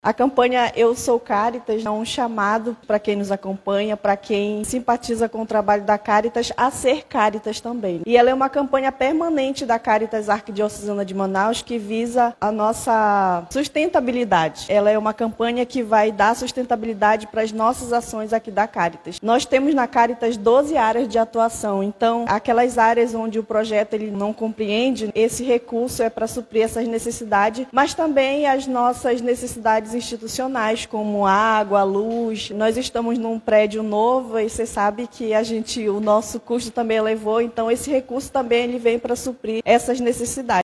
A campanha Eu Sou Caritas é um chamado para quem nos acompanha, para quem simpatiza com o trabalho da Caritas, a ser Caritas também. E ela é uma campanha permanente da Caritas Arquidiocesana de Manaus que visa a nossa sustentabilidade. Ela é uma campanha que vai dar sustentabilidade para as nossas ações aqui da Caritas. Nós temos na Caritas 12 áreas de atuação, então aquelas áreas onde o projeto ele não compreende, esse recurso é para suprir essas necessidades, mas também as nossas necessidades institucionais, como água, luz. Nós estamos num prédio novo e você sabe que o nosso custo também elevou, então esse recurso também ele vem para suprir essas necessidades.